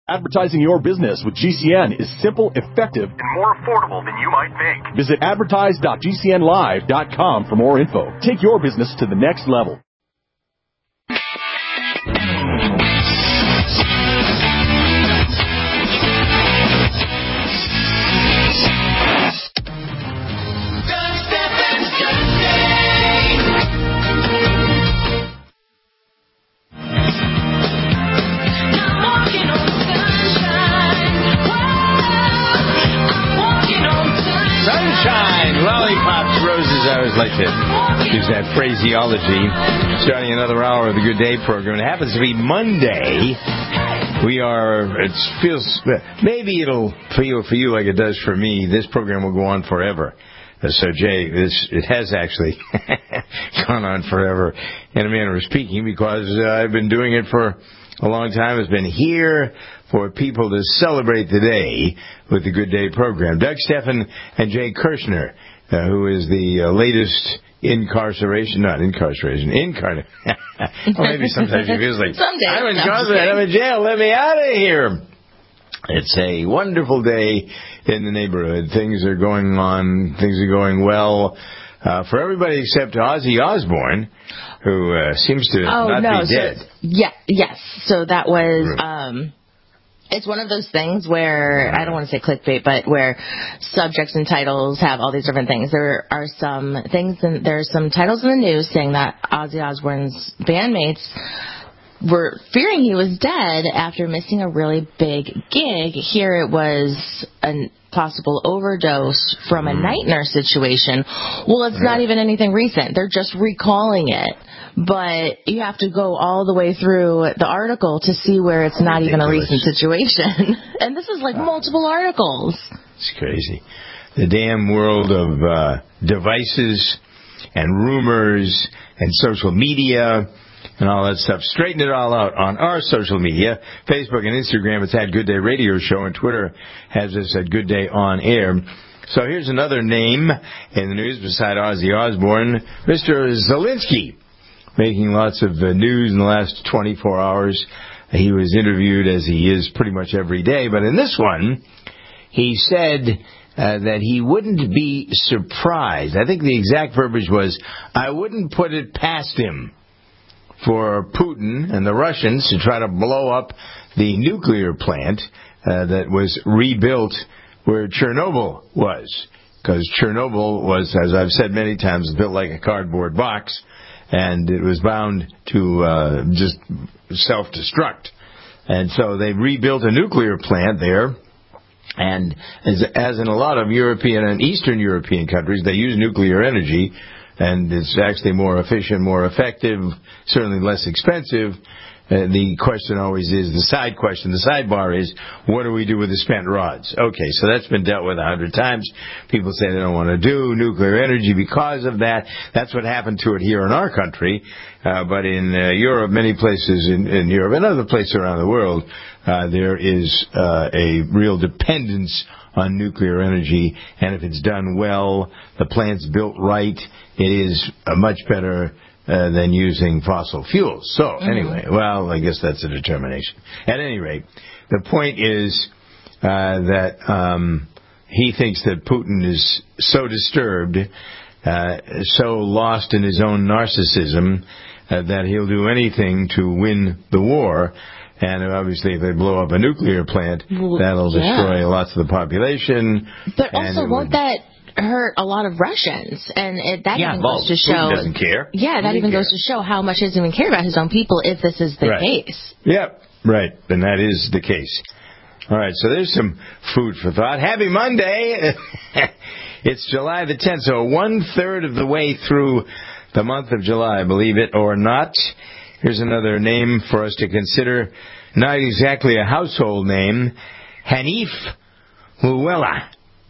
Advertising your business with GCN is simple, effective, and more affordable than you might think. Visit advertise.gcnlive.com for more info. Take your business to the next level. Lollipops, roses, I always like to use that phraseology. Starting another hour of the Good Day program. It happens to be Monday. It feels, maybe it'll feel for you like it does for me. This program will go on forever. So, Jay, it has actually gone on forever in a manner of speaking, because I've been doing it for a long time. It's been here for people to celebrate the day with the Good Day program. Doug Stephan and Jay Kirshner, who is the latest incarceration. Or maybe sometimes it feels like, I'm incarcerated, I'm in jail, let me out of here. It's a wonderful day in the neighborhood. Things are going well for everybody except Ozzy Osbourne, who seems to not be dead. Yes. So that was... It's one of those things where, I don't want to say clickbait, but where subjects and titles have all these different things. There are some things, and there's some titles in the news saying that Ozzy Osbourne's bandmates were fearing he was dead after missing a really big gig. Here it was a possible overdose from a night nurse situation. Well, it's not even anything recent. They're just recalling it. But you have to go all the way through the article to see where it's not even a recent situation. And this is like multiple articles. It's crazy. The damn world of devices and rumors and social media and all that stuff. Straighten it all out on our social media. Facebook and Instagram, it's at Good Day Radio Show, and Twitter has us at Good Day On Air. So here's another name in the news beside Ozzy Osbourne, Mr. Zelensky, making lots of news in the last 24 hours. He was interviewed, as he is pretty much every day, but in this one, he said that he wouldn't be surprised. I think the exact verbiage was, I wouldn't put it past him for Putin and the Russians to try to blow up the nuclear plant that was rebuilt where Chernobyl was. Because Chernobyl was, as I've said many times, built like a cardboard box, and it was bound to just self-destruct. And so they rebuilt a nuclear plant there, and as in a lot of European and Eastern European countries, they use nuclear energy, and it's actually more efficient, more effective, certainly less expensive. The question always is, the sidebar is, what do we do with the spent rods? Okay, so that's been dealt with 100 times. People say they don't want to do nuclear energy because of that. That's what happened to it here in our country. But in Europe, many places in Europe and other places around the world, there is a real dependence on nuclear energy. And if it's done well, the plant's built right, it is much better than using fossil fuels. So, anyway, well, I guess that's a determination. At any rate, the point is that he thinks that Putin is so disturbed, so lost in his own narcissism, that he'll do anything to win the war. And obviously, if they blow up a nuclear plant, that'll destroy lots of the population. But also, won't that hurt a lot of Russians? And that even goes to show... Putin doesn't care. Yeah, that even goes to show how much he doesn't even care about his own people if this is the case. Yep, right. And that is the case. All right, so there's some food for thought. Happy Monday! It's July the 10th, so 1/3 of the way through the month of July, believe it or not. Here's another name for us to consider. Not exactly a household name. Hanif Muwela.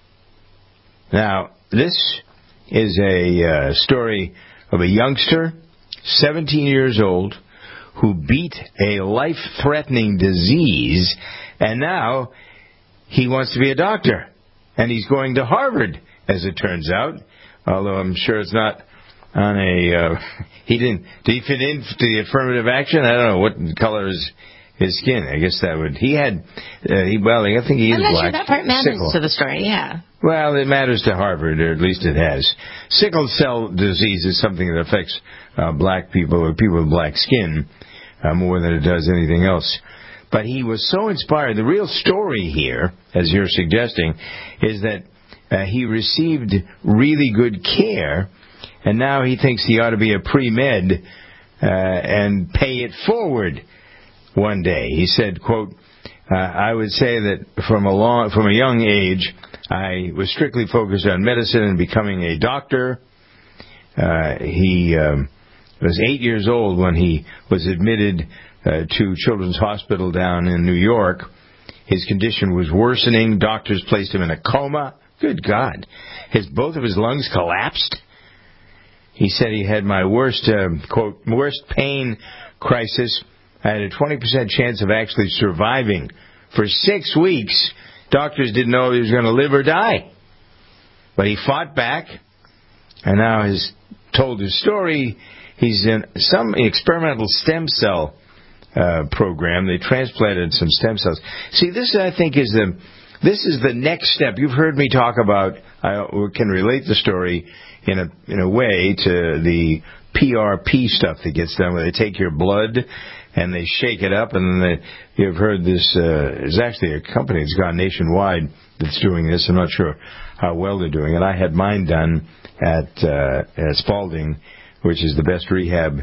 Now, this is a story of a youngster, 17 years old, who beat a life-threatening disease, and now he wants to be a doctor. And he's going to Harvard, as it turns out, although I'm sure it's not on a... did he fit into the affirmative action? I don't know. What color is his skin. I guess that would. He had. I think he is I'm not black. sure that part matters Sickle. to the story. Yeah. Well, it matters to Harvard, or at least it has. Sickle cell disease is something that affects black people or people with black skin more than it does anything else. But he was so inspired. The real story here, as you're suggesting, is that he received really good care, and now he thinks he ought to be a pre-med and pay it forward one day. He said, quote, I would say that from a young age, I was strictly focused on medicine and becoming a doctor. He was 8 years old when he was admitted to Children's Hospital down in New York. His condition was worsening. Doctors placed him in a coma. Good God. Both of his lungs collapsed. He said he had my worst, quote, worst pain crisis. I had a 20% chance of actually surviving. For 6 weeks, doctors didn't know if he was going to live or die. But he fought back, and now he's told his story. He's in some experimental stem cell program. They transplanted some stem cells. See, this, I think, is the next step. You've heard me talk about, I can relate the story in a way to the PRP stuff that gets done, where they take your blood and they shake it up, and then you've heard this, there's actually a company that's gone nationwide that's doing this. I'm not sure how well they're doing it. I had mine done at Spalding, which is the best rehab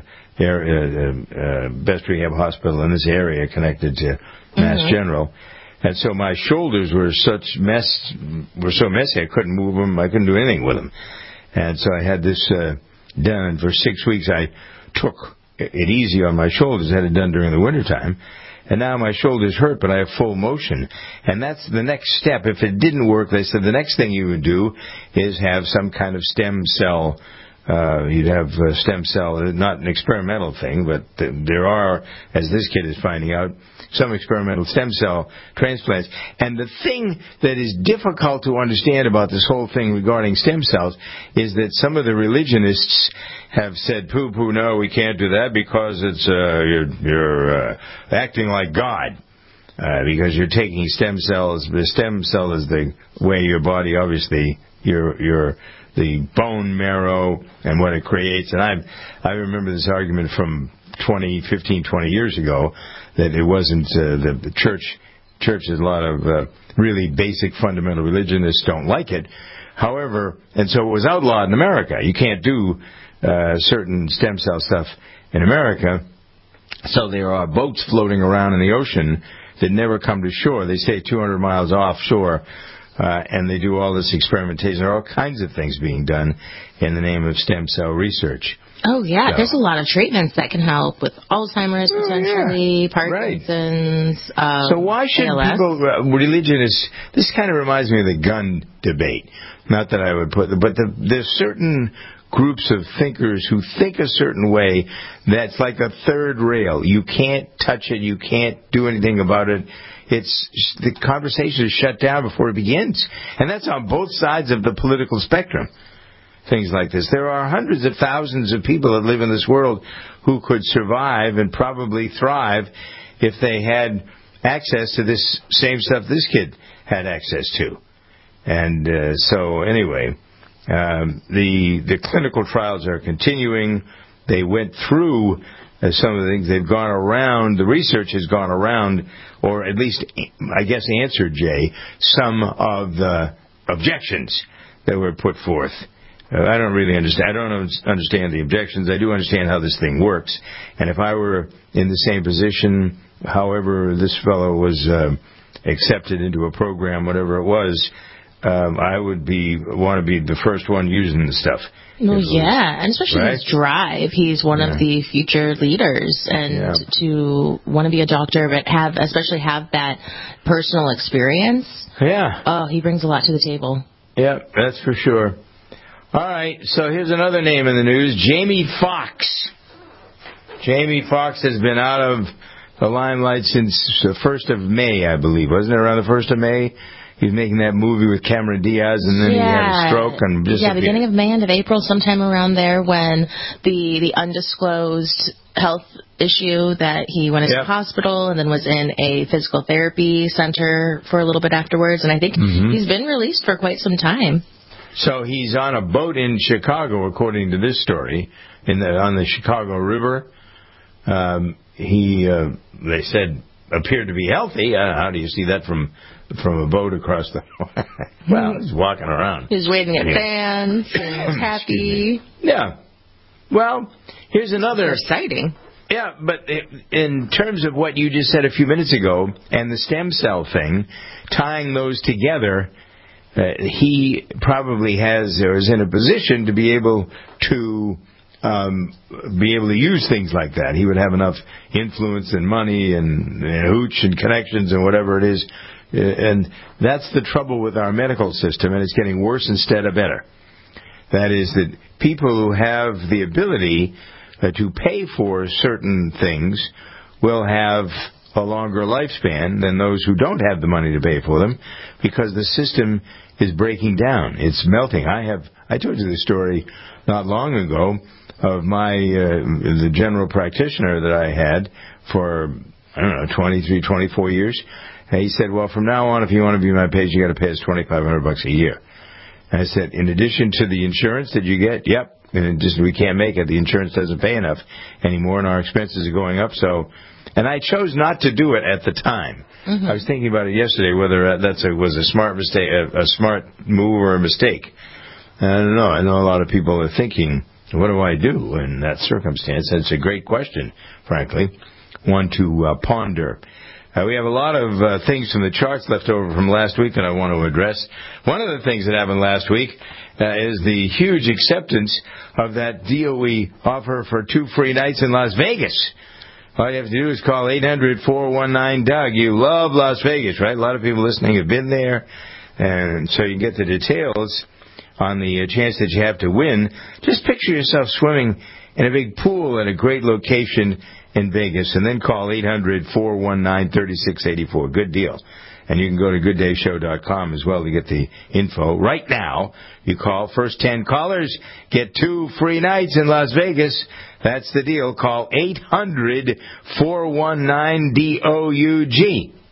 hospital in this area, connected to Mass General. And so my shoulders were so messy I couldn't move them. I couldn't do anything with them. And so I had this done. For 6 weeks I took it easy on my shoulders. I had it done during the wintertime. And now my shoulders hurt, but I have full motion. And that's the next step. If it didn't work, they said the next thing you would do is have some kind of stem cell. You'd have a stem cell, not an experimental thing, but there are, as this kid is finding out, some experimental stem cell transplants. And the thing that is difficult to understand about this whole thing regarding stem cells is that some of the religionists have said, poo-poo, no, we can't do that because it's you're acting like God. Because you're taking stem cells. The stem cell is the way your body, obviously, the bone marrow and what it creates. And I remember this argument from 20 years ago, that it wasn't the church. Churches, a lot of really basic fundamental religionists don't like it. However, and so it was outlawed in America. You can't do certain stem cell stuff in America. So there are boats floating around in the ocean that never come to shore. They stay 200 miles offshore. And they do all this experimentation. There are all kinds of things being done in the name of stem cell research. Oh, yeah. So, there's a lot of treatments that can help with Alzheimer's, potentially, Parkinson's, so why should ALS? people, religionists, this kind of reminds me of the gun debate. Not that I would put, but there's certain groups of thinkers who think a certain way that's like a third rail. You can't touch it. You can't do anything about it. The conversation is shut down before it begins. And that's on both sides of the political spectrum. Things like this. There are hundreds of thousands of people that live in this world who could survive and probably thrive if they had access to this same stuff this kid had access to. And so anyway, the clinical trials are continuing. They went through some of the things. They've gone around, the research has gone around, or at least, I guess, answered, Jay, some of the objections that were put forth. I don't really understand. I don't understand the objections. I do understand how this thing works. And if I were in the same position, however this fellow was accepted into a program, whatever it was, I would want to be the first one using the stuff. Well, yeah, and especially his drive. He's one of the future leaders, and to want to be a doctor, but especially have that personal experience. Yeah. Oh, he brings a lot to the table. Yeah, that's for sure. All right, so here's another name in the news, Jamie Foxx. Jamie Foxx has been out of the limelight since the 1st of May, I believe. Wasn't it around the 1st of May? He was making that movie with Cameron Diaz, and then he had a stroke and disappeared. Yeah, beginning of May, end of April, sometime around there, when the undisclosed health issue that he went into the hospital and then was in a physical therapy center for a little bit afterwards. And I think he's been released for quite some time. So he's on a boat in Chicago, according to this story, on the Chicago River. He, they said, appeared to be healthy. How do you see that from a boat across the... Well, he's walking around. He's waving at fans and he's happy. Yeah. Well, here's another... Exciting. Yeah, but in terms of what you just said a few minutes ago, and the stem cell thing, tying those together, he probably has or is in a position to be able to use things like that. He would have enough influence and money and hooch and connections and whatever it is. And that's the trouble with our medical system, and it's getting worse instead of better. That is that people who have the ability to pay for certain things will have a longer lifespan than those who don't have the money to pay for them, because the system is breaking down. It's melting. I told you the story not long ago of the general practitioner that I had for, 23, 24 years. And he said, well, from now on, if you want to be my patient, you got to pay us $2,500 a year. And I said, in addition to the insurance that you get, yep, and we can't make it. The insurance doesn't pay enough anymore, and our expenses are going up. And I chose not to do it at the time. I was thinking about it yesterday, whether was a smart mistake, a smart move or a mistake. And I don't know. I know a lot of people are thinking, what do I do in that circumstance? That's a great question, frankly, one to ponder. We have a lot of things from the charts left over from last week that I want to address. One of the things that happened last week is the huge acceptance of that deal we offer for 2 free nights in Las Vegas. All you have to do is call 800-419-DOUG. You love Las Vegas, right? A lot of people listening have been there, and so you get the details on the chance that you have to win. Just picture yourself swimming in a big pool at a great location in Vegas, and then call 800-419-3684. Good deal. And you can go to GoodDayShow.com as well to get the info. Right now, you call. First 10 callers get 2 free nights in Las Vegas. That's the deal. Call 800-419-DOUG.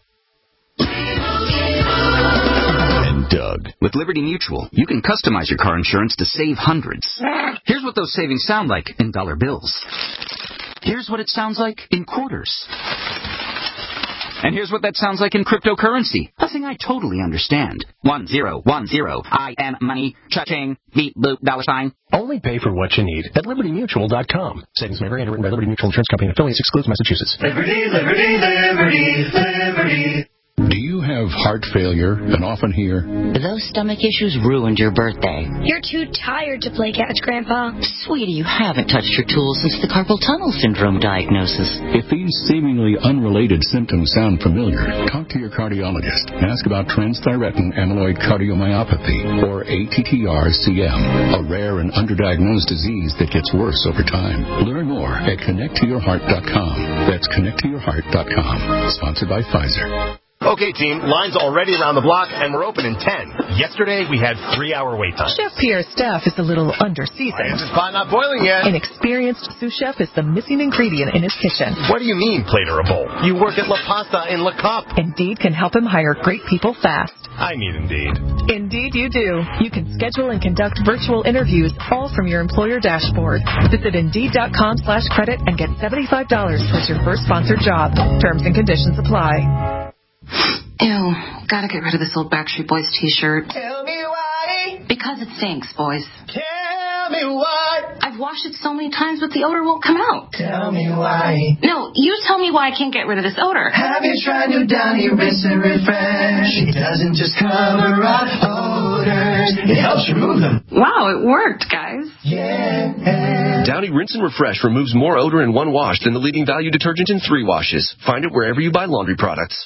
Doug. With Liberty Mutual, you can customize your car insurance to save hundreds. Here's what those savings sound like in dollar bills. Here's what it sounds like in quarters. And here's what that sounds like in cryptocurrency. A thing I totally understand. 1010 I am money. Cha-ching. Beep boop $. Only pay for what you need at LibertyMutual.com. Savings may vary. Underwritten by Liberty Mutual Insurance Company and affiliates. Excludes Massachusetts. Liberty, liberty, liberty, liberty. Do you have heart failure and often hear, those stomach issues ruined your birthday? You're too tired to play catch, Grandpa. Sweetie, you haven't touched your tools since the carpal tunnel syndrome diagnosis. If these seemingly unrelated symptoms sound familiar, talk to your cardiologist and ask about transthyretin amyloid cardiomyopathy, or ATTR-CM, a rare and underdiagnosed disease that gets worse over time. Learn more at connecttoyourheart.com. That's connecttoyourheart.com. Sponsored by Pfizer. Okay, team, line's already around the block, and we're open in 10. Yesterday, we had 3-hour wait time. Chef Pierre's staff is a little under-seasoned. Why is this pot not boiling yet? An experienced sous chef is the missing ingredient in his kitchen. What do you mean, plate or a bowl? You work at La Pasta in Le Cop. Indeed can help him hire great people fast. I need Indeed. Indeed you do. You can schedule and conduct virtual interviews all from your employer dashboard. Visit Indeed.com/credit and get $75 towards your first sponsored job. Terms and conditions apply. Ew, gotta get rid of this old Backstreet Boys t-shirt. Tell me why. Because it stinks, boys. Tell me why. I've washed it so many times, but the odor won't come out. Tell me why. No, you tell me why I can't get rid of this odor. Have you tried new Downy Rinse and Refresh? It doesn't just cover up odors, it helps remove them. Wow, it worked, guys. Yeah. Downy Rinse and Refresh removes more odor in 1 wash than the leading value detergent in 3 washes. Find it wherever you buy laundry products.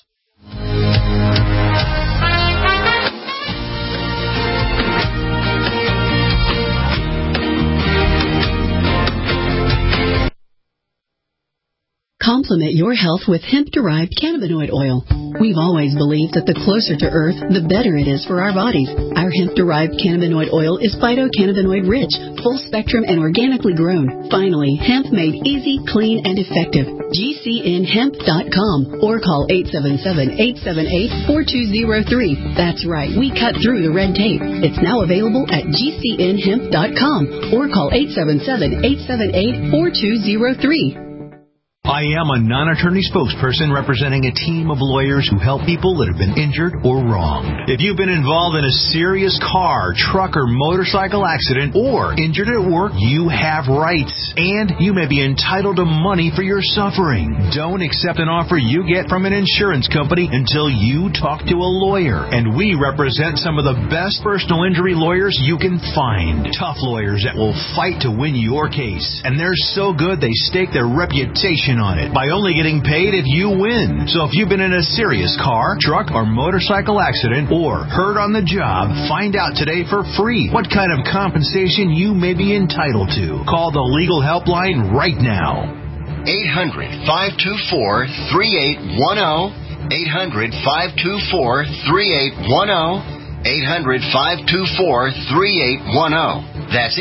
Complement your health with hemp-derived cannabinoid oil. We've always believed that the closer to Earth, the better it is for our bodies. Our hemp-derived cannabinoid oil is phytocannabinoid rich, full spectrum, and organically grown. Finally, hemp made easy, clean, and effective. GCNhemp.com or call 877-878-4203. That's right, we cut through the red tape. It's now available at GCNhemp.com or call 877-878-4203. I am a non-attorney spokesperson representing a team of lawyers who help people that have been injured or wronged. If you've been involved in a serious car, truck, or motorcycle accident or injured at work, you have rights, and you may be entitled to money for your suffering. Don't accept an offer you get from an insurance company until you talk to a lawyer, and we represent some of the best personal injury lawyers you can find. Tough lawyers that will fight to win your case, and they're so good they stake their reputation on it by only getting paid if you win. So if you've been in a serious car, truck, or motorcycle accident or hurt on the job, find out today for free what kind of compensation you may be entitled to. Call the legal helpline right now. 800-524-3810. 800-524-3810. 800-524-3810. That's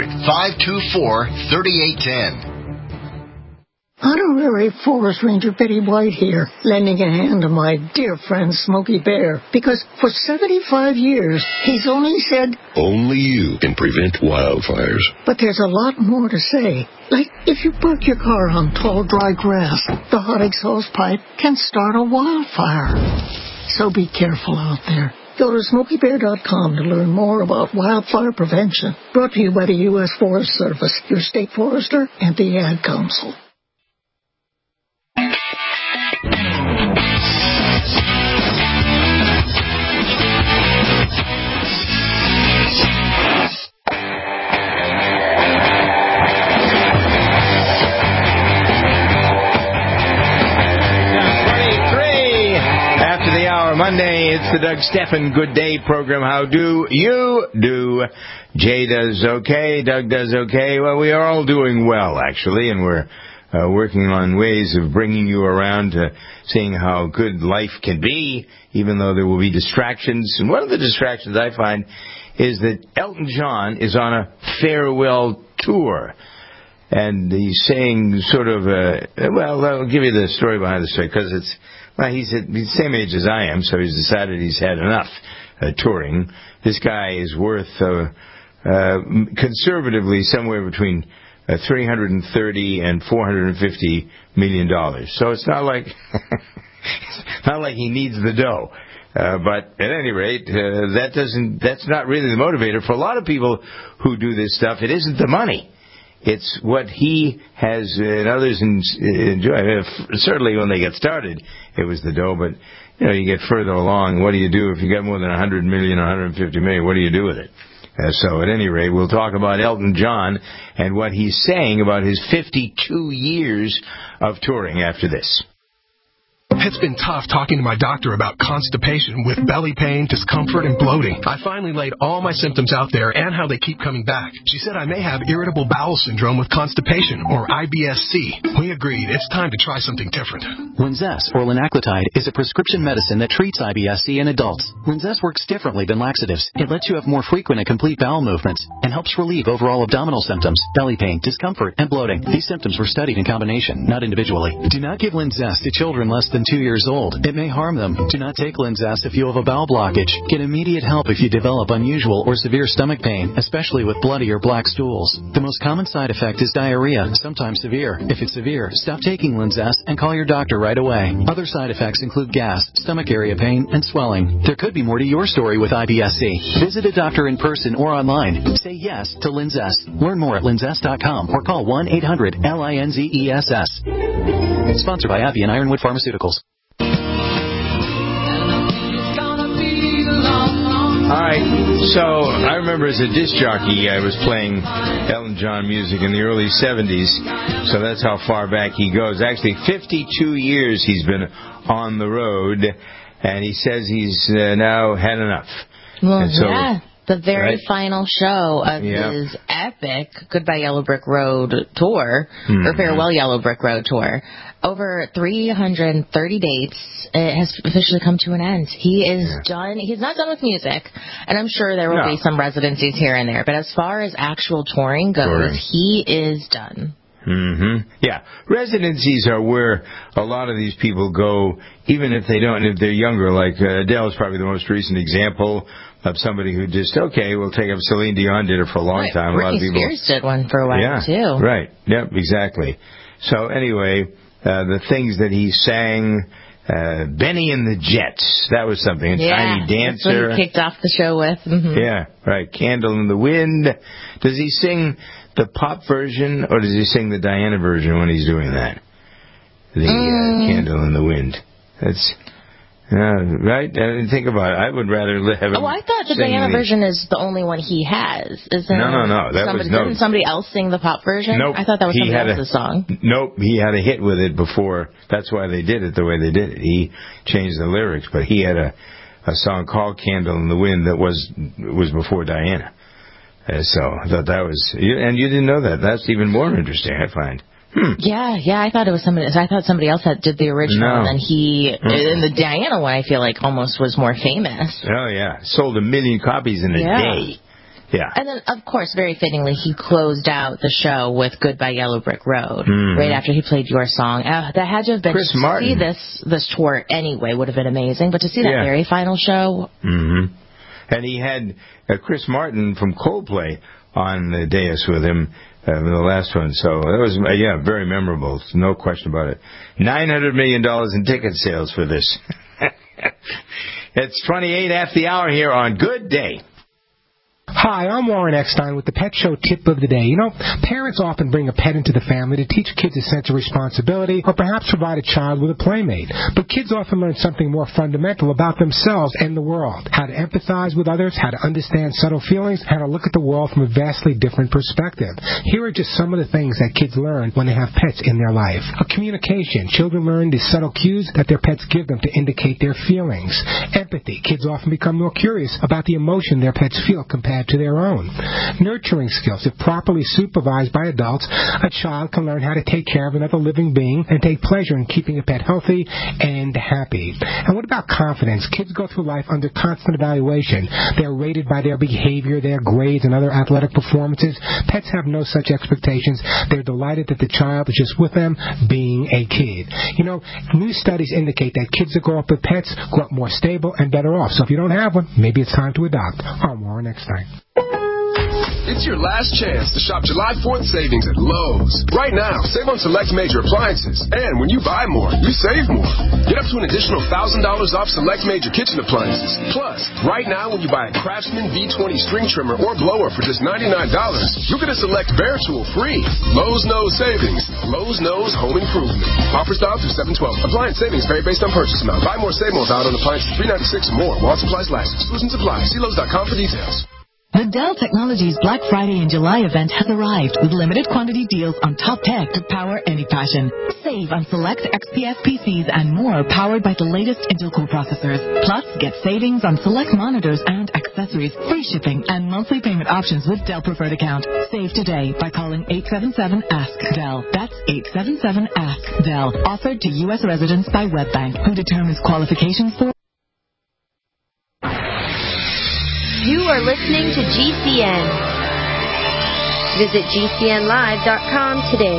800-524-3810. Honorary Forest Ranger Betty White here, lending a hand to my dear friend Smokey Bear, because for 75 years, he's only said, only you can prevent wildfires. But there's a lot more to say. Like, if you park your car on tall, dry grass, the hot exhaust pipe can start a wildfire. So be careful out there. Go to SmokeyBear.com to learn more about wildfire prevention. Brought to you by the U.S. Forest Service, your state forester, and the Ad Council. Monday, it's the Doug Stephan Good Day program. How do you do? Jay does okay. Doug does okay. Well, we are all doing well, actually, and we're working on ways of bringing you around to seeing how good life can be, even though there will be distractions. And one of the distractions I find is that Elton John is on a farewell tour. And he's saying sort of, well, I'll give you the story behind the story, because it's, well, he's the same age as I am, so he's decided he's had enough touring. This guy is worth, conservatively, somewhere between $330 and $450 million. So it's not like he needs the dough. But at any rate, that's not really the motivator. For a lot of people who do this stuff, it isn't the money. It's what he has and others enjoy. Certainly when they get started, it was the dough, but you get further along. What do you do if you got more than 100 million, 150 million? What do you do with it? So at any rate, we'll talk about Elton John and what he's saying about his 52 years of touring after this. It's been tough talking to my doctor about constipation with belly pain, discomfort, and bloating. I finally laid all my symptoms out there and how they keep coming back. She said I may have irritable bowel syndrome with constipation, or IBS-C. We agreed it's time to try something different. Linzess, or linaclotide, is a prescription medicine that treats IBS-C in adults. Linzess works differently than laxatives. It lets you have more frequent and complete bowel movements and helps relieve overall abdominal symptoms, belly pain, discomfort, and bloating. These symptoms were studied in combination, not individually. Do not give Linzess to children less than 2 years old. It may harm them. Do not take Linzess if you have a bowel blockage. Get immediate help if you develop unusual or severe stomach pain, especially with bloody or black stools. The most common side effect is diarrhea, sometimes severe. If it's severe, stop taking Linzess and call your doctor right away. Other side effects include gas, stomach area pain, and swelling. There could be more to your story with IBS-C. Visit a doctor in person or online. Say yes to Linzess. Learn more at linzess.com or call 1-800-LINZESS. Sponsored by AbbVie and Ironwood Pharmaceuticals. All right, so I remember as a disc jockey, I was playing Elton John music in the early 70s, so that's how far back he goes. Actually, 52 years he's been on the road, and he says he's now had enough. Well, and so yeah. The very final show of his epic Goodbye Yellow Brick Road tour, or Farewell Yellow Brick Road tour. Over 330 dates. It has officially come to an end. He is done. He's not done with music, and I'm sure there will be some residencies here and there. But as far as actual touring goes, he is done. Yeah, residencies are where a lot of these people go, even if they don't, if they're younger. Like Adele is probably the most recent example of somebody who just, we'll take up. Celine Dion did it for a long time. A lot of people. Spears did one for a while, too. Right. Yep, exactly. So anyway, the things that he sang, Benny and the Jets, that was something. A Tiny Dancer. That's what he kicked off the show with. Yeah, right. Candle in the Wind. Does he sing the pop version, or does he sing the Diana version when he's doing that? The Candle in the Wind. That's... right? Think about it. I would rather have him. Oh, I thought the Diana version is the only one he has. No. Didn't somebody else sing the pop version? Nope. I thought that was somebody else's song. Nope. He had a hit with it before. That's why they did it the way they did it. He changed the lyrics, but he had a song called Candle in the Wind that was before Diana. So I thought that was... And you didn't know that. That's even more interesting, I find. Yeah, I thought it was somebody. I thought somebody else did the original, and then and the Diana one, I feel like almost was more famous. Oh yeah, sold 1 million copies in a day. Yeah, and then of course, very fittingly, he closed out the show with "Goodbye Yellow Brick Road" right after he played your song. That had to have been Chris Martin. To see this tour anyway would have been amazing, but to see that very final show. And he had Chris Martin from Coldplay on the dais with him. The last one, so that was very memorable, no question about it. $900 million in ticket sales for this. It's 28 after the hour here on Good Day. Hi, I'm Warren Eckstein with the Pet Show Tip of the Day. You know, parents often bring a pet into the family to teach kids a sense of responsibility or perhaps provide a child with a playmate. But kids often learn something more fundamental about themselves and the world. How to empathize with others, how to understand subtle feelings, how to look at the world from a vastly different perspective. Here are just some of the things that kids learn when they have pets in their life. Communication. Children learn the subtle cues that their pets give them to indicate their feelings. Empathy. Kids often become more curious about the emotion their pets feel compared to their own. Nurturing skills. If properly supervised by adults, a child can learn how to take care of another living being and take pleasure in keeping a pet healthy and happy. And what about confidence? Kids go through life under constant evaluation. They're rated by their behavior, their grades, and other athletic performances. Pets have no such expectations. They're delighted that the child is just with them being a kid. You know, new studies indicate that kids that grow up with pets grow up more stable and better off. So if you don't have one, maybe it's time to adopt. I'm Warren Eckstein. It's your last chance to shop July 4th savings at Lowe's. Right now, save on select major appliances. And when you buy more, you save more. Get up to an additional $1,000 off select major kitchen appliances. Plus, right now when you buy a Craftsman V20 string trimmer or blower for just $99, you'll get a select Bear tool free. Lowe's knows savings. Lowe's knows home improvement. Offers valid through 7/12. Appliance savings vary based on purchase amount. Buy more, save more. Valid on appliances $396 or more. While supplies last. Exclusions apply. See Lowe's.com for details. The Dell Technologies Black Friday and July event has arrived with limited quantity deals on top tech to power any passion. Save on select XPS PCs and more powered by the latest Intel Core processors. Plus, get savings on select monitors and accessories, free shipping, and monthly payment options with Dell Preferred Account. Save today by calling 877-ASK-DELL. That's 877-ASK-DELL. Offered to U.S. residents by WebBank, who determines qualifications for... You are listening to GCN. Visit GCNlive.com today.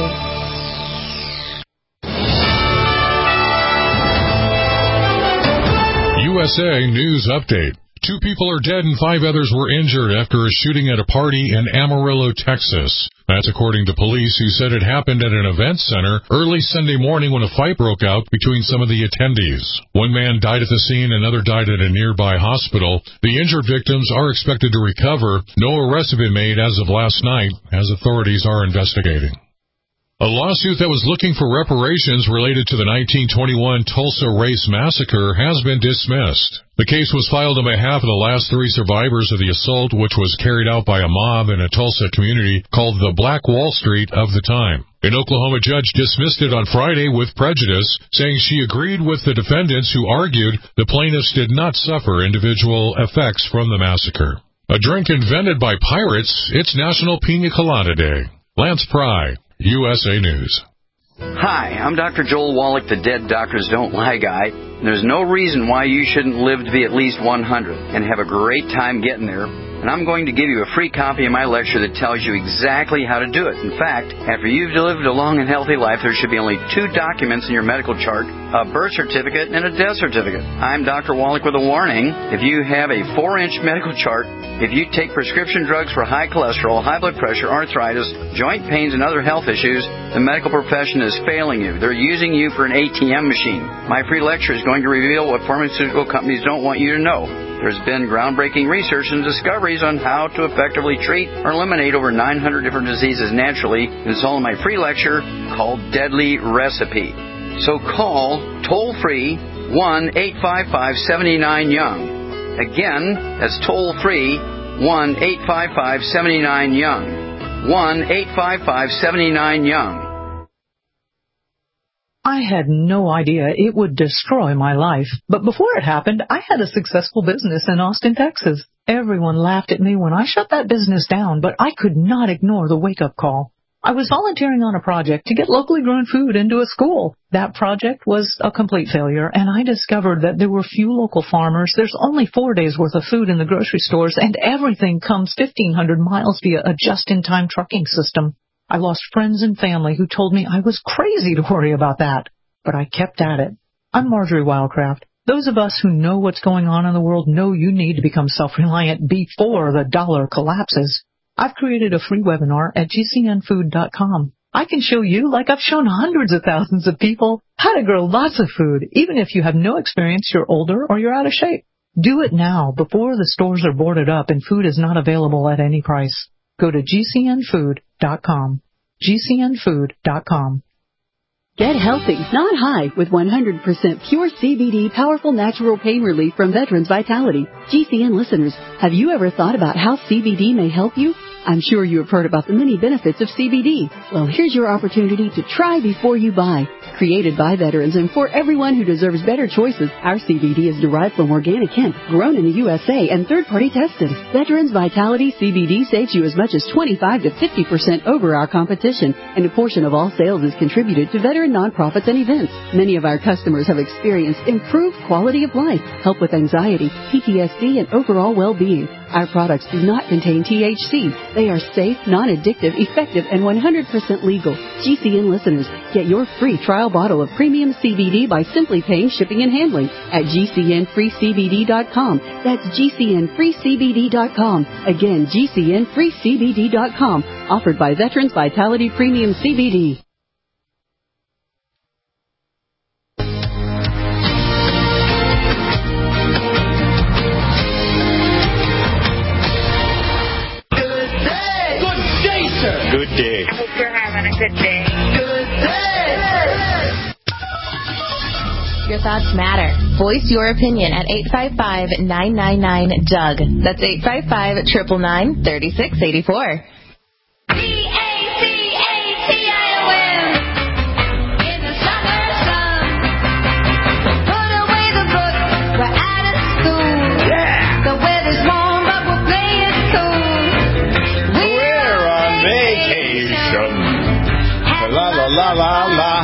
USA News Update. 2 people are dead and 5 others were injured after a shooting at a party in Amarillo, Texas. That's according to police, who said it happened at an event center early Sunday morning when a fight broke out between some of the attendees. 1 man died at the scene, another died at a nearby hospital. The injured victims are expected to recover. No arrests have been made as of last night, as authorities are investigating. A lawsuit that was looking for reparations related to the 1921 Tulsa Race Massacre has been dismissed. The case was filed on behalf of the last 3 survivors of the assault, which was carried out by a mob in a Tulsa community called the Black Wall Street of the time. An Oklahoma judge dismissed it on Friday with prejudice, saying she agreed with the defendants who argued the plaintiffs did not suffer individual effects from the massacre. A drink invented by pirates, it's National Pina Colada Day. Lance Pry, USA News. Hi, I'm Dr. Joel Wallach, the Dead Doctors Don't Lie guy. There's no reason why you shouldn't live to be at least 100 and have a great time getting there. And I'm going to give you a free copy of my lecture that tells you exactly how to do it. In fact, after you've lived a long and healthy life, there should be only 2 documents in your medical chart, a birth certificate and a death certificate. I'm Dr. Wallach with a warning. If you have a 4-inch medical chart, if you take prescription drugs for high cholesterol, high blood pressure, arthritis, joint pains, and other health issues, the medical profession is failing you. They're using you for an ATM machine. My free lecture is going to reveal what pharmaceutical companies don't want you to know. There's been groundbreaking research and discoveries on how to effectively treat or eliminate over 900 different diseases naturally, and it's all in my free lecture called Deadly Recipe. So call toll-free 1-855-79-YOUNG. Again, that's toll-free 1-855-79-YOUNG. 1-855-79-YOUNG. I had no idea it would destroy my life. But before it happened, I had a successful business in Austin, Texas. Everyone laughed at me when I shut that business down, but I could not ignore the wake-up call. I was volunteering on a project to get locally grown food into a school. That project was a complete failure, and I discovered that there were few local farmers. There's only 4 days' worth of food in the grocery stores, and everything comes 1,500 miles via a just-in-time trucking system. I lost friends and family who told me I was crazy to worry about that. But I kept at it. I'm Marjorie Wildcraft. Those of us who know what's going on in the world know you need to become self-reliant before the dollar collapses. I've created a free webinar at gcnfood.com. I can show you, like I've shown hundreds of thousands of people, how to grow lots of food, even if you have no experience, you're older, or you're out of shape. Do it now before the stores are boarded up and food is not available at any price. Go to gcnfood.com. gcnfood.com. Get healthy, not high, with 100% pure CBD powerful natural pain relief from Veterans Vitality. GCN listeners, have you ever thought about how CBD may help you? I'm sure you have heard about the many benefits of CBD. Well, here's your opportunity to try before you buy. Created by veterans and for everyone who deserves better choices, our CBD is derived from organic hemp, grown in the USA and third-party tested. Veterans Vitality CBD saves you as much as 25 to 50% over our competition, and a portion of all sales is contributed to veteran nonprofits and events. Many of our customers have experienced improved quality of life, help with anxiety, PTSD, and overall well-being. Our products do not contain THC. They are safe, non-addictive, effective, and 100% legal. GCN listeners, get your free trial bottle of premium CBD by simply paying shipping and handling at GCNFreeCBD.com. That's GCNFreeCBD.com. Again, GCNFreeCBD.com. Offered by Veterans Vitality Premium CBD. Good day. I hope you're having a good day. Good day. Your thoughts matter. Voice your opinion at 855-999-DOUG. That's 855-999-3684. La la la la la.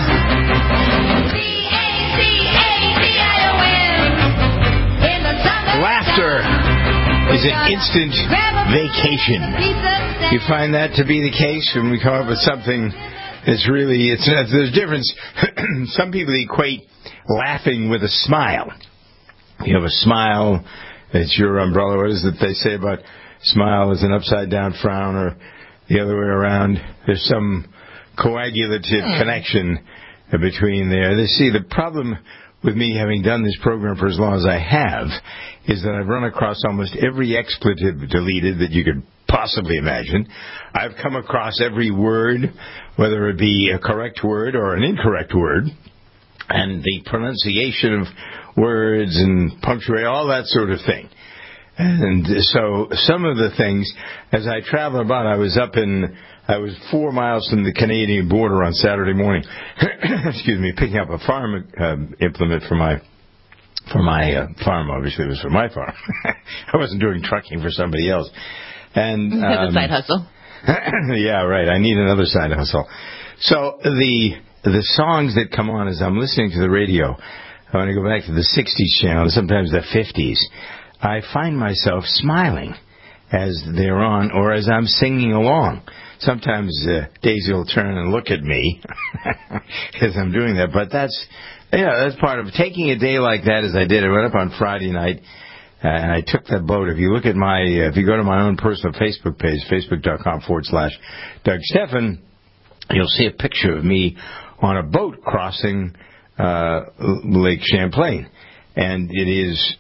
Laughter is an instant vacation. You find that to be the case when we come up with something that's really, there's a difference. Some people equate laughing with a smile. You have a smile, it's your umbrella. What is it they say about smile is an upside down frown, or the other way around? There's some coagulative connection between there. See, the problem with me having done this program for as long as I have is that I've run across almost every expletive deleted that you could possibly imagine. I've come across every word, whether it be a correct word or an incorrect word, and the pronunciation of words and punctuation, all that sort of thing. And so some of the things, as I travel about, I was 4 miles from the Canadian border on Saturday morning, excuse me, picking up a farm implement for my for my farm. Obviously, it was for my farm. I wasn't doing trucking for somebody else. And a side hustle. Yeah, right. I need another side hustle. So the songs that come on as I'm listening to the radio, when I go back to the 60s channel, sometimes the 50s, I find myself smiling as they're on or as I'm singing along. Sometimes Daisy will turn and look at me as I'm doing that. But that's part of taking a day like that as I did. I went up on Friday night, and I took that boat. If you look at if you go to my own personal Facebook page, facebook.com/Doug Stephan, you'll see a picture of me on a boat crossing Lake Champlain. And it is,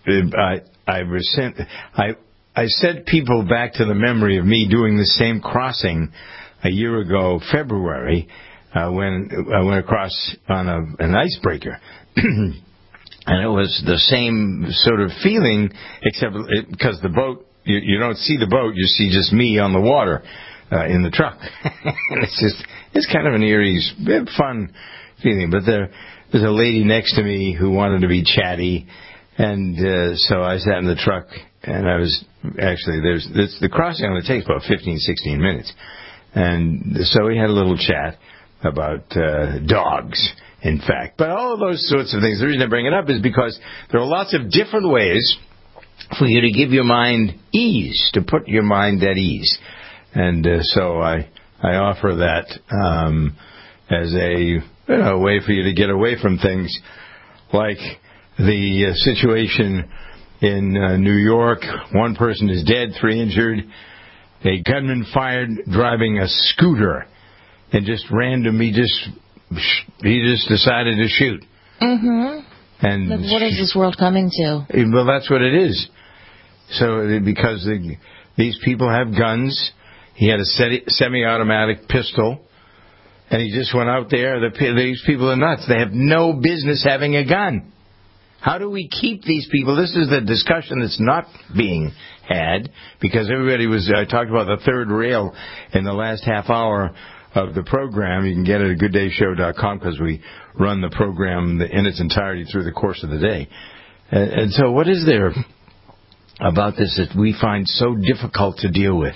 I sent people back to the memory of me doing the same crossing a year ago, February, when I went across on an icebreaker. And it was the same sort of feeling, except because the boat, you don't see the boat, you see just me on the water in the truck. And it's kind of an eerie, fun feeling. But there's a lady next to me who wanted to be chatty, and so I sat in the truck, and I was actually the crossing only takes about 15, 16 minutes, and so we had a little chat about dogs, in fact. But all of those sorts of things, the reason I bring it up is because there are lots of different ways for you to give your mind ease, to put your mind at ease. And so I offer that as a way for you to get away from things like the situation in New York. 1 person is dead, 3 injured. A gunman fired driving a scooter and just randomly he just decided to shoot. Mm-hmm. And but what is this world coming to? Well, that's what it is. So because these people have guns, he had a semi-automatic pistol, and he just went out there. These people are nuts. They have no business having a gun. How do we keep these people? This is the discussion that's not being had, because I talked about the third rail in the last half hour of the program. You can get it at gooddayshow.com, because we run the program in its entirety through the course of the day. And so what is there about this that we find so difficult to deal with?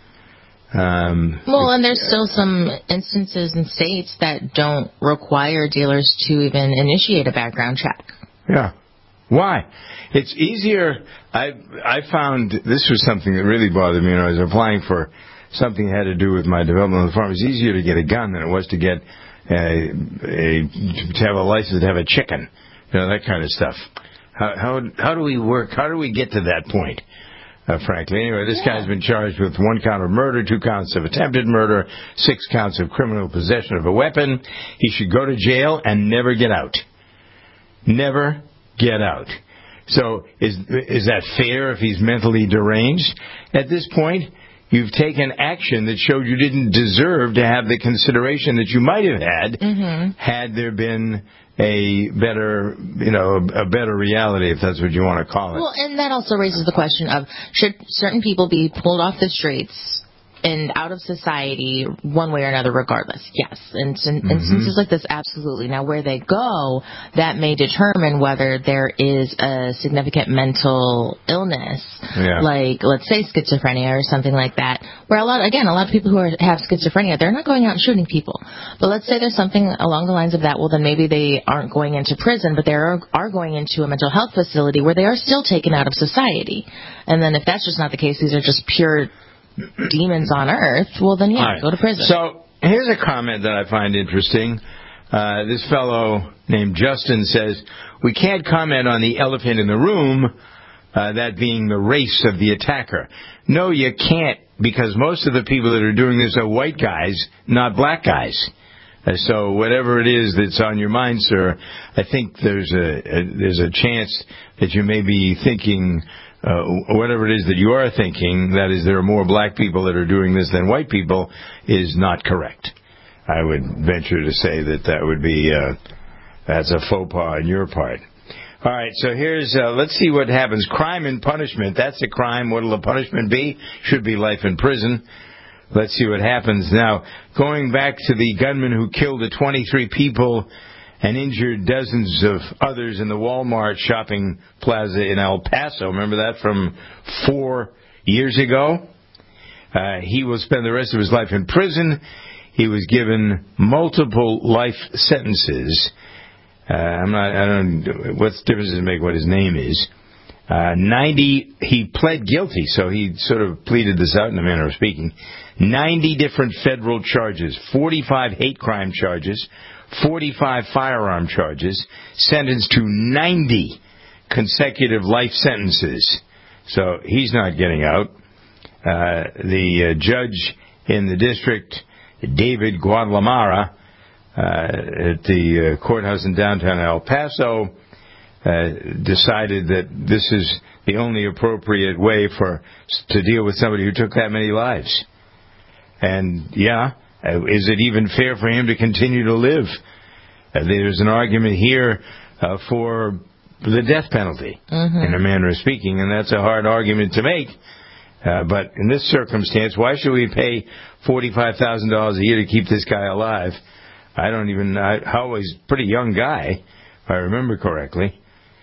And there's still some instances in states that don't require dealers to even initiate a background check. Yeah. Why? It's easier. I found this was something that really bothered me when I was applying for something that had to do with my development on the farm. It was easier to get a gun than it was to get to have a license to have a chicken, that kind of stuff. How do we work? How do we get to that point? Frankly, anyway, this guy's been charged with 1 count of murder, 2 counts of attempted murder, 6 counts of criminal possession of a weapon. He should go to jail and never get out. Never get out. So is that fair if he's mentally deranged? At this point, you've taken action that showed you didn't deserve to have the consideration that you might have had had there been a better reality, if that's what you want to call it. Well, and that also raises the question of, should certain people be pulled off the streets and out of society one way or another regardless? Yes. And instances like this, absolutely. Now, where they go, that may determine whether there is a significant mental illness, like, let's say, schizophrenia or something like that, where a lot of people who have schizophrenia, they're not going out and shooting people. But let's say there's something along the lines of that, well, then maybe they aren't going into prison, but they are going into a mental health facility where they are still taken out of society. And then if that's just not the case, these are just pure demons on earth, well then go to prison. So here's a comment that I find interesting. This fellow named Justin says, we can't comment on the elephant in the room, that being the race of the attacker. No, you can't, because most of the people that are doing this are white guys, not black guys. So whatever it is that's on your mind, sir, I think there's a chance that you may be thinking whatever it is that you are thinking, that is, there are more black people that are doing this than white people, is not correct. I would venture to say that would be that's a faux pas on your part. All right, so here's let's see what happens. Crime and punishment. That's a crime. What will the punishment be? Should be life in prison. Let's see what happens now. Going back to the gunman who killed the 23 people and injured dozens of others in the Walmart shopping plaza in El Paso. Remember that from 4 years ago? He will spend the rest of his life in prison. He was given multiple life sentences. What's the difference does it make what his name is? He pled guilty, so he sort of pleaded this out in a manner of speaking. 90 different federal charges, 45 hate crime charges, 45 firearm charges, sentenced to 90 consecutive life sentences. So he's not getting out. The judge in the district, David Guadalmara, at the courthouse in downtown El Paso, decided that this is the only appropriate way to deal with somebody who took that many lives. And, is it even fair for him to continue to live? There's an argument here for the death penalty, in a manner of speaking, and that's a hard argument to make. But in this circumstance, why should we pay $45,000 a year to keep this guy alive? How was a pretty young guy, if I remember correctly.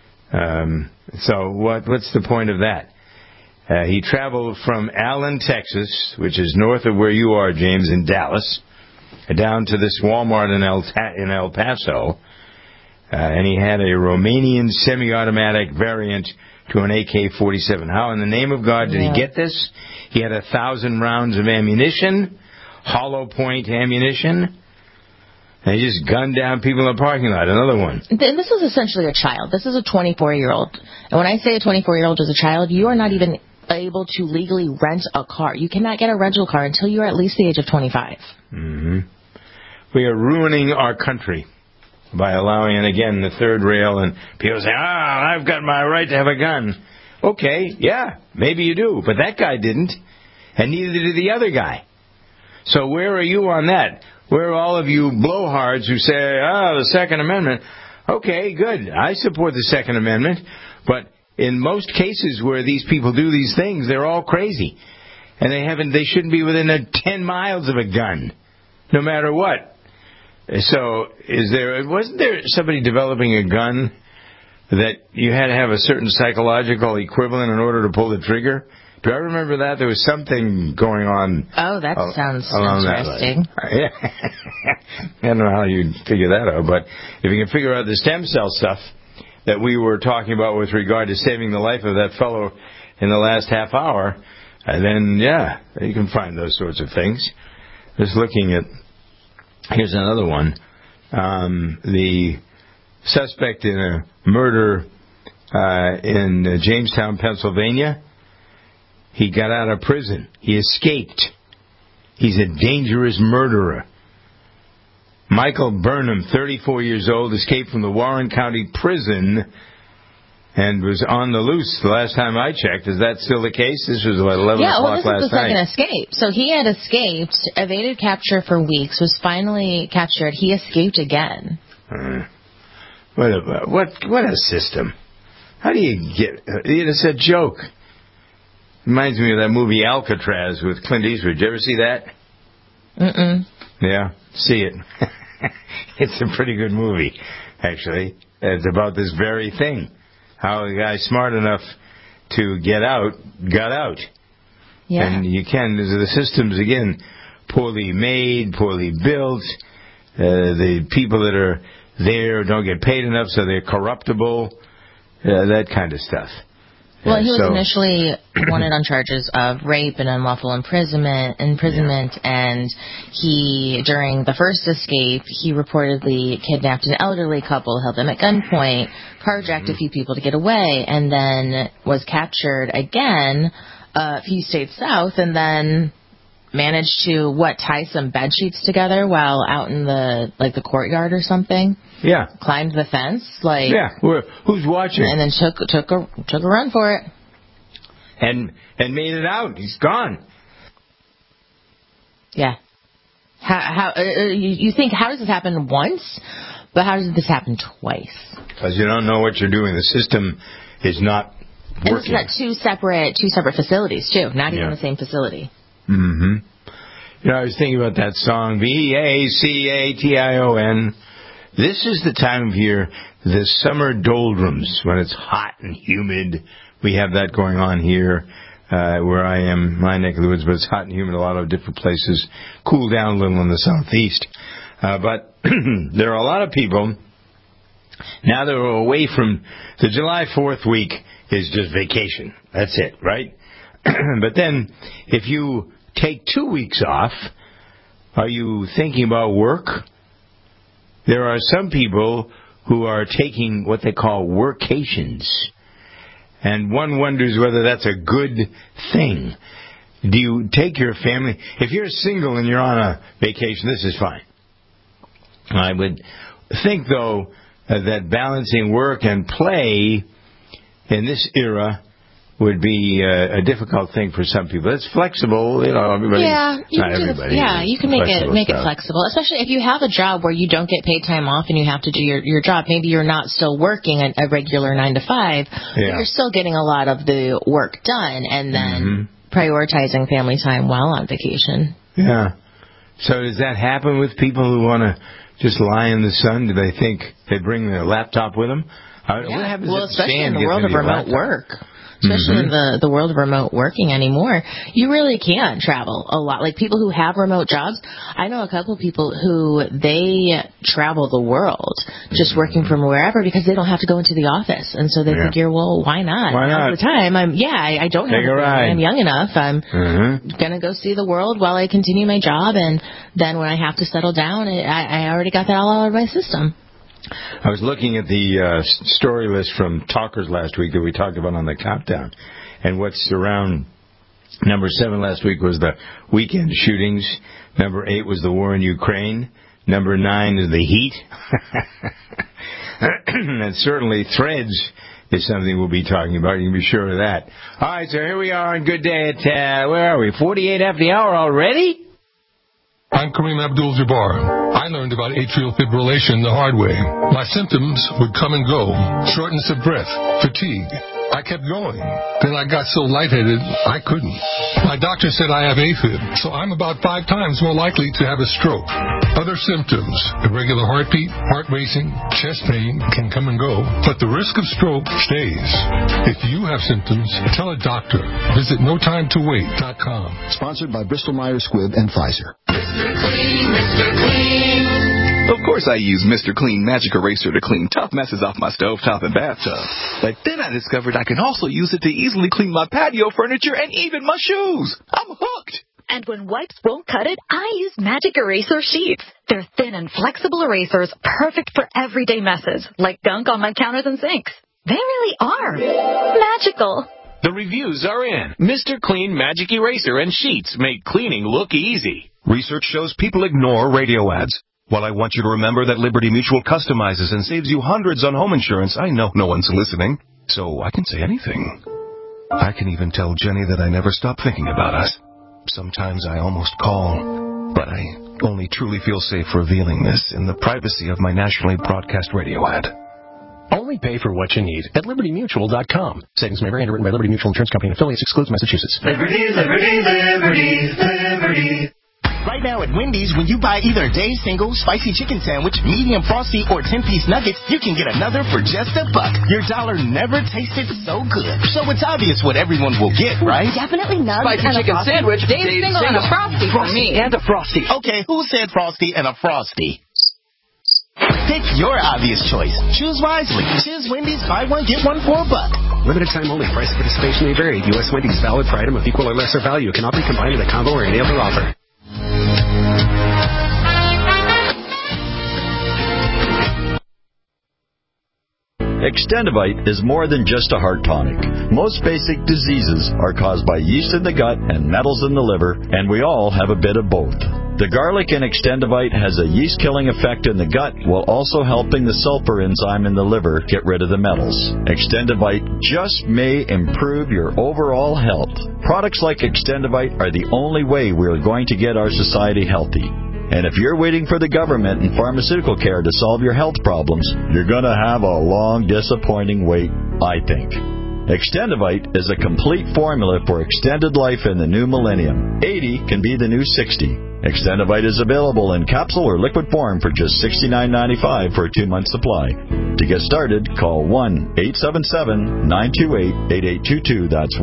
So what's the point of that? He traveled from Allen, Texas, which is north of where you are, James, in Dallas, down to this Walmart in El Paso, and he had a Romanian semi-automatic variant to an AK-47. How in the name of God did he get this? He had 1,000 rounds of ammunition, hollow point ammunition, and he just gunned down people in the parking lot. Another one. This is essentially a child. This is a 24-year-old. And when I say a 24-year-old is a child, you are not even able to legally rent a car. You cannot get a rental car until you are at least the age of 25. Mm-hmm. We are ruining our country by allowing, and again, the third rail, and people say, I've got my right to have a gun. Okay, yeah, maybe you do, but that guy didn't, and neither did the other guy. So where are you on that? Where are all of you blowhards who say, the Second Amendment? Okay, good, I support the Second Amendment, but in most cases where these people do these things, they're all crazy, and they shouldn't be within 10 miles of a gun, no matter what. So, wasn't there somebody developing a gun that you had to have a certain psychological equivalent in order to pull the trigger? Do I remember that? There was something going on. Oh, that sounds interesting. I don't know how you'd figure that out, but if you can figure out the stem cell stuff that we were talking about with regard to saving the life of that fellow in the last half hour, then, you can find those sorts of things. Just looking at... Here's another one. The suspect in a murder in Jamestown, Pennsylvania, he got out of prison. He escaped. He's a dangerous murderer. Michael Burnham, 34 years old, escaped from the Warren County Prison and was on the loose the last time I checked. Is that still the case? This was about 11 o'clock last night. Yeah, this is the second escape. So he had escaped, evaded capture for weeks, was finally captured. He escaped again. What a system. How do you get... It's a joke. Reminds me of that movie Alcatraz with Clint Eastwood. Did you ever see that? Mm-mm. Yeah, see it. It's a pretty good movie, actually. It's about this very thing. How a guy smart enough to get out, got out. Yeah. And the system's, again, poorly made, poorly built. The people that are there don't get paid enough, so they're corruptible. That kind of stuff. Well, he was initially wanted on charges of rape and unlawful imprisonment, and he, during the first escape, he reportedly kidnapped an elderly couple, held them at gunpoint, carjacked a few people to get away, and then was captured again a few states south, and then managed to, tie some bed sheets together while out in the courtyard or something. Yeah. Climbed the fence, who's watching? And then took a run for it. And made it out. He's gone. Yeah. How you think, how does this happen once? But how does this happen twice? Because you don't know what you're doing. The system is not working. And it's got two separate facilities too, not even the same facility. Mm-hmm. I was thinking about that song, VACATION. This is the time of year, the summer doldrums, when it's hot and humid. We have that going on here where I am, my neck of the woods, but it's hot and humid in a lot of different places. Cool down a little in the southeast. But there are a lot of people, now that we're away from the July 4th week is just vacation. That's it, right? But then, if you take 2 weeks off, are you thinking about work? There are some people who are taking what they call workations. And one wonders whether that's a good thing. Do you take your family? If you're single and you're on a vacation, this is fine. I would think, though, that balancing work and play in this era would be a difficult thing for some people. It's flexible, everybody. Yeah, you can make it stuff. flexible, especially if you have a job where you don't get paid time off and you have to do your job. Maybe you're not still working a regular 9 to 5, but you're still getting a lot of the work done, and then prioritizing family time while on vacation. Yeah. So does that happen with people who want to just lie in the sun? Do they think they bring their laptop with them? What happens if especially Stan in the gets world of into your remote laptop? work. Especially in the world of remote working anymore, you really can travel a lot. Like people who have remote jobs, I know a couple people who they travel the world just working from wherever because they don't have to go into the office, and so they figure, well, why not? Why not? Now's the time. I don't have a family. I'm young enough. I'm gonna go see the world while I continue my job, and then when I have to settle down, I already got that all out of my system. I was looking at the story list from Talkers last week that we talked about on the countdown. And what's around number 7 last week was the weekend shootings. Number 8 was the war in Ukraine. Number 9 is the heat. And certainly Threads is something we'll be talking about. You can be sure of that. All right, so here we are on Good Day at, where are we, 48 after the hour already? I'm Kareem Abdul-Jabbar. I learned about atrial fibrillation the hard way. My symptoms would come and go. Shortness of breath, fatigue. I kept going. Then I got so lightheaded, I couldn't. My doctor said I have AFib, so I'm about 5 times more likely to have a stroke. Other symptoms, irregular heartbeat, heart racing, chest pain can come and go, but the risk of stroke stays. If you have symptoms, tell a doctor. Visit NoTimeToWait.com. Sponsored by Bristol-Myers Squibb and Pfizer. Mr. Clean, Mr. Clean. Of course I use Mr. Clean Magic Eraser to clean tough messes off my stovetop and bathtub. But then I discovered I can also use it to easily clean my patio furniture and even my shoes. I'm hooked. And when wipes won't cut it, I use Magic Eraser Sheets. They're thin and flexible erasers, perfect for everyday messes, like gunk on my counters and sinks. They really are magical. The reviews are in. Mr. Clean Magic Eraser and Sheets make cleaning look easy. Research shows people ignore radio ads. While I want you to remember that Liberty Mutual customizes and saves you hundreds on home insurance, I know no one's listening, so I can say anything. I can even tell Jenny that I never stop thinking about us. Sometimes I almost call, but I only truly feel safe revealing this in the privacy of my nationally broadcast radio ad. Only pay for what you need at LibertyMutual.com. Savings may vary. Underwritten by Liberty Mutual Insurance Company and affiliates. Excludes Massachusetts. Liberty, liberty, liberty, liberty. Right now at Wendy's, when you buy either a day single, spicy chicken sandwich, medium frosty, or 10-piece nuggets, you can get another for just $1. Your dollar never tasted so good. So it's obvious what everyone will get, right? Definitely nuggets Spicy and chicken a sandwich, Day single and a frosty for me. And a frosty. Okay, who said frosty and a frosty? Pick your obvious choice. Choose wisely. Choose Wendy's. Buy one, get one for $1. Limited time only. Price of participation may vary. U.S. Wendy's valid for item of equal or lesser value. Cannot be combined with a combo or any other offer. Extendivite is more than just a heart tonic. Most basic diseases are caused by yeast in the gut and metals in the liver, and we all have a bit of both. The garlic in Extendivite has a yeast-killing effect in the gut while also helping the sulfur enzyme in the liver get rid of the metals. Extendivite just may improve your overall health. Products like Extendivite are the only way we are going to get our society healthy. And if you're waiting for the government and pharmaceutical care to solve your health problems, you're going to have a long, disappointing wait, I think. Extendivite is a complete formula for extended life in the new millennium. 80 can be the new 60. Extendivite is available in capsule or liquid form for just $69.95 for a 2-month supply. To get started, call 1-877-928-8822. That's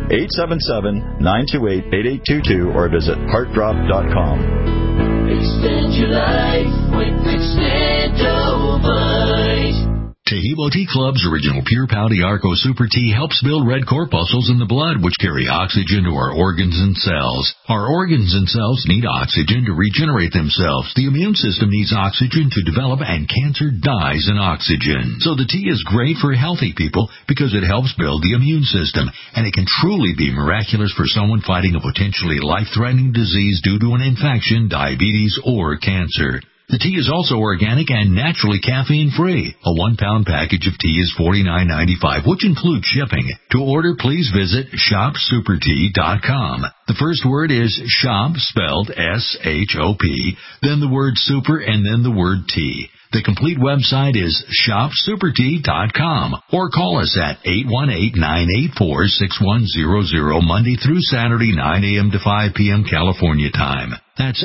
1-877-928-8822 or visit heartdrop.com. Extend your life with Extendivite. Tahibo Tea Club's original Pure Pau Arco Super Tea helps build red corpuscles in the blood, which carry oxygen to our organs and cells. Our organs and cells need oxygen to regenerate themselves. The immune system needs oxygen to develop, and cancer dies in oxygen. So the tea is great for healthy people because it helps build the immune system, and it can truly be miraculous for someone fighting a potentially life-threatening disease due to an infection, diabetes, or cancer. The tea is also organic and naturally caffeine-free. A 1-pound package of tea is $49.95, which includes shipping. To order, please visit shopsupertea.com. The first word is shop, spelled S-H-O-P, then the word super, and then the word tea. The complete website is shopsupertea.com, or call us at 818-984-6100 Monday through Saturday, 9 a.m. to 5 p.m. California time. That's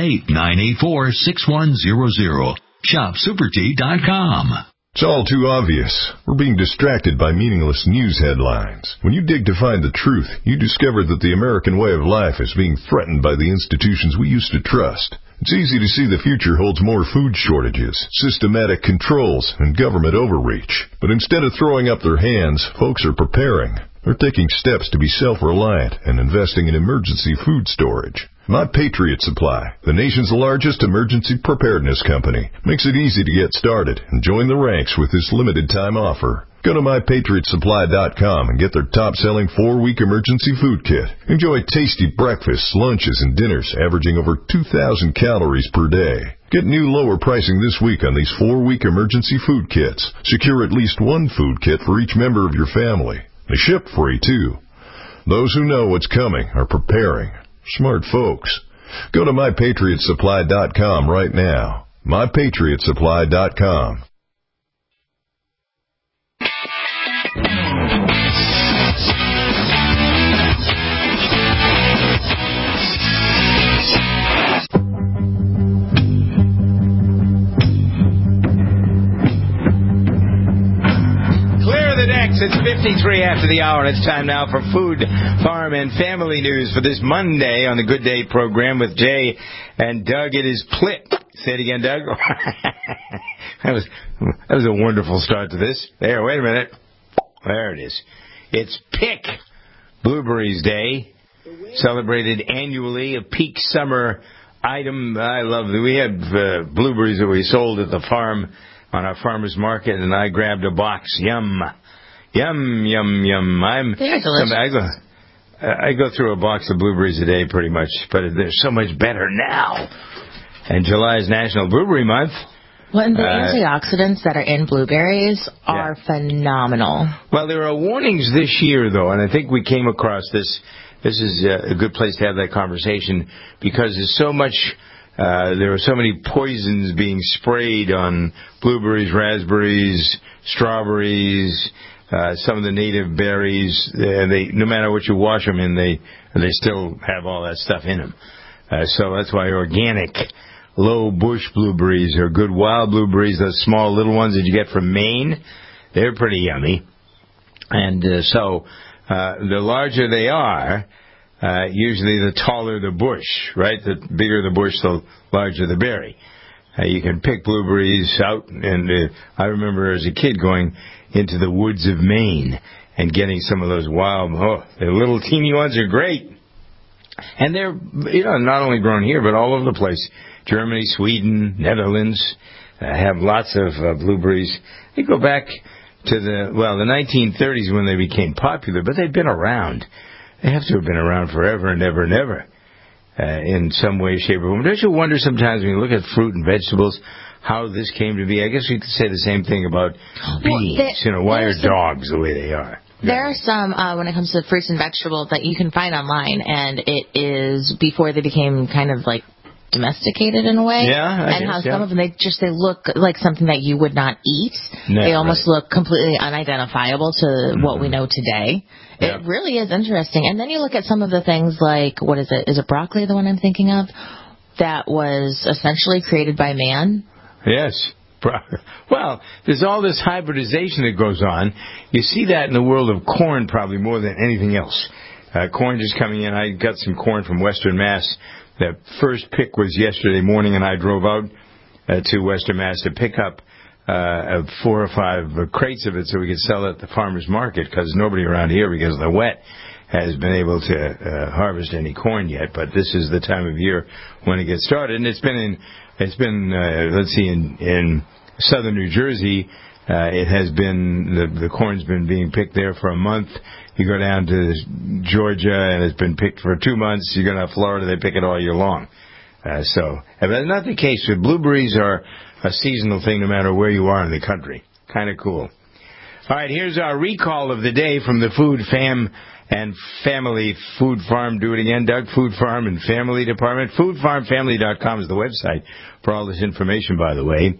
818-984-6100. Shopsupertea.com. It's all too obvious. We're being distracted by meaningless news headlines. When you dig to find the truth, you discover that the American way of life is being threatened by the institutions we used to trust. It's easy to see the future holds more food shortages, systematic controls, and government overreach. But instead of throwing up their hands, folks are preparing. They're taking steps to be self-reliant and investing in emergency food storage. My Patriot Supply, the nation's largest emergency preparedness company, makes it easy to get started and join the ranks with this limited-time offer. Go to MyPatriotSupply.com and get their top-selling 4-week emergency food kit. Enjoy tasty breakfasts, lunches, and dinners averaging over 2,000 calories per day. Get new lower pricing this week on these 4-week emergency food kits. Secure at least one food kit for each member of your family. They ship free, too. Those who know what's coming are preparing. Smart folks. Go to MyPatriotSupply.com right now. MyPatriotSupply.com. It's 53 after the hour, and it's time now for Food, Farm, and Family News for this Monday on the Good Day program with Jay and Doug. It is Plit. Say it again, Doug. That was a wonderful start to this. There, wait a minute. There it is. It's Pick Blueberries Day, celebrated annually, a peak summer item. I love it. We had blueberries that we sold at the farm on our farmer's market, and I grabbed a box. Yum. Yum, yum, yum. They're delicious. I go through a box of blueberries a day pretty much, but they're so much better now. And July is National Blueberry Month. Well, and the antioxidants that are in blueberries are phenomenal. Well, there are warnings this year, though, and I think we came across this. This is a good place to have that conversation because there's so much. There are so many poisons being sprayed on blueberries, raspberries, strawberries, some of the native berries. No matter what you wash them in, they still have all that stuff in them. So that's why organic, low bush blueberries are good. Wild blueberries, those small little ones that you get from Maine, they're pretty yummy. And so the larger they are, usually the taller the bush, right? The bigger the bush, the larger the berry. You can pick blueberries out, and I remember as a kid going into the woods of Maine and getting some of those wild, the little teeny ones are great. And they're, not only grown here, but all over the place. Germany, Sweden, Netherlands have lots of blueberries. They go back to the 1930s when they became popular, but they've been around. They have to have been around forever and ever and ever. In some way, shape, or form. Don't you wonder sometimes when you look at fruit and vegetables how this came to be? I guess you could say the same thing about beans. Why are dogs the way they are? There are some, when it comes to fruits and vegetables, that you can find online, and it is before they became kind of like domesticated in a way. Yeah, and how some of them, they look like something that you would not eat. They almost look completely unidentifiable to what we know today. It really is interesting. And then you look at some of the things like, what is it? Is it broccoli, the one I'm thinking of? That was essentially created by man. Yes. Well, there's all this hybridization that goes on. You see that in the world of corn probably more than anything else. Corn just coming in. I got some corn from Western Mass. The first pick was yesterday morning, and I drove out to Western Mass to pick up 4 or 5 crates of it so we could sell it at the farmer's market, because nobody around here, because of the wet, has been able to harvest any corn yet. But this is the time of year when it gets started, and it's been in southern New Jersey. It has been the corn's been being picked there for a month. You go down to Georgia, and it's been picked for 2 months. You go to Florida, they pick it all year long. But that's not the case. Blueberries are a seasonal thing no matter where you are in the country. Kind of cool. All right, here's our recall of the day from the Food Fam and Family Food Farm. Do it again, Doug. Food Farm and Family Department. FoodFarmFamily.com is the website for all this information, by the way.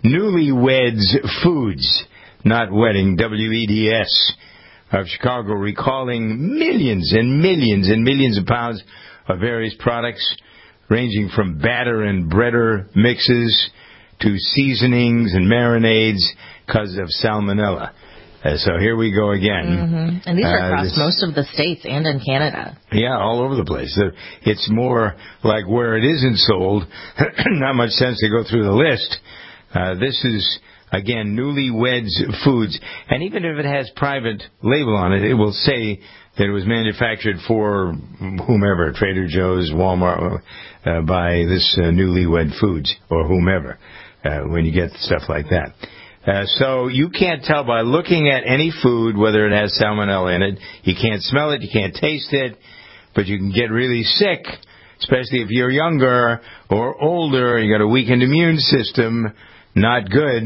Newlyweds Foods, not wedding, WEDS, of Chicago, recalling millions and millions and millions of pounds of various products, ranging from batter and breader mixes to seasonings and marinades because of salmonella. So here we go again. Mm-hmm. And these are across most of the states and in Canada. Yeah, all over the place. It's more like where it isn't sold, not much sense to go through the list. This is, again, Newlyweds Foods. And even if it has private label on it, it will say that it was manufactured for whomever, Trader Joe's, Walmart, by this Newlywed Foods, or whomever, when you get stuff like that. So you can't tell by looking at any food whether it has salmonella in it. You can't smell it, you can't taste it, but you can get really sick, especially if you're younger or older, you got a weakened immune system, not good.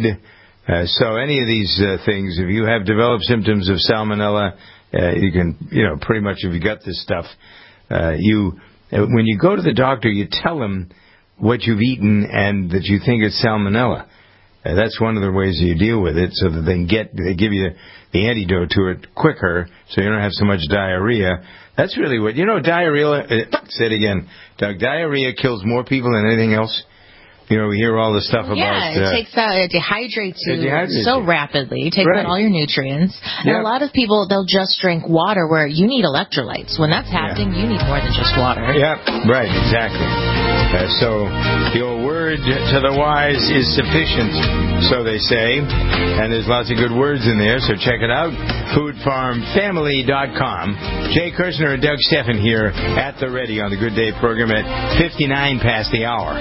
So any of these things, if you have developed symptoms of salmonella, you can, pretty much if you got this stuff, when you go to the doctor, you tell them what you've eaten and that you think it's salmonella. That's one of the ways you deal with it, so that they give you the antidote to it quicker, so you don't have so much diarrhea. That's really what, diarrhea, say it again, Doug, diarrhea kills more people than anything else. We hear all the stuff about... Yeah, it dehydrates you so rapidly. It takes out all your nutrients. And a lot of people, they'll just drink water where you need electrolytes. When that's happening, you need more than just water. Yeah, right, exactly. So your word to the wise is sufficient, so they say. And there's lots of good words in there, so check it out. FoodFarmFamily.com. Jay Kirshner and Doug Steffen here at the Ready on the Good Day program at 59 past the hour.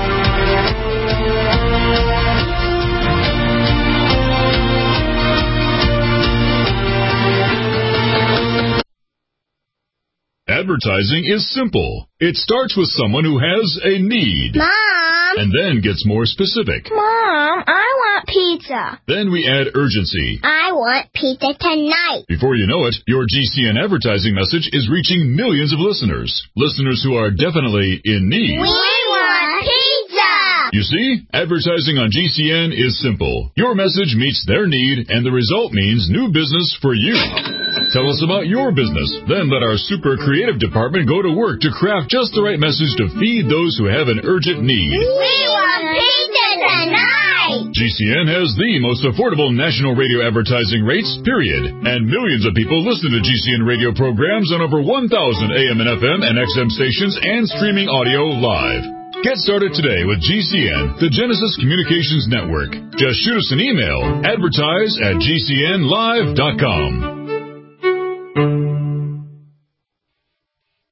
Advertising is simple. It starts with someone who has a need. Mom! And then gets more specific. Mom, I want pizza. Then we add urgency. I want pizza tonight. Before you know it, your GCN advertising message is reaching millions of listeners. Listeners who are definitely in need. We want pizza! You see, advertising on GCN is simple. Your message meets their need, and the result means new business for you. Tell us about your business. Then let our super creative department go to work to craft just the right message to feed those who have an urgent need. We want pizza tonight! GCN has the most affordable national radio advertising rates, period. And millions of people listen to GCN radio programs on over 1,000 AM and FM and XM stations and streaming audio live. Get started today with GCN, the Genesis Communications Network. Just shoot us an email, advertise@gcnlive.com.